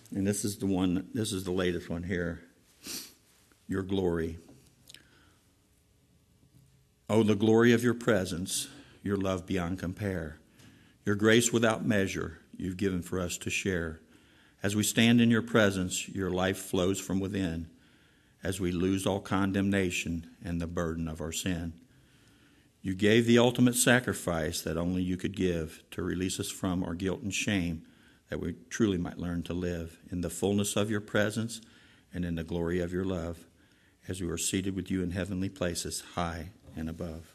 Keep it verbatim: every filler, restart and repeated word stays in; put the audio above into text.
And this is the one, this is the latest one here. Your glory. Oh, the glory of your presence, your love beyond compare. Your grace without measure you've given for us to share. As we stand in your presence, your life flows from within. As we lose all condemnation and the burden of our sin. You gave the ultimate sacrifice that only you could give to release us from our guilt and shame, that we truly might learn to live in the fullness of your presence and in the glory of your love, as we are seated with you in heavenly places, high and above.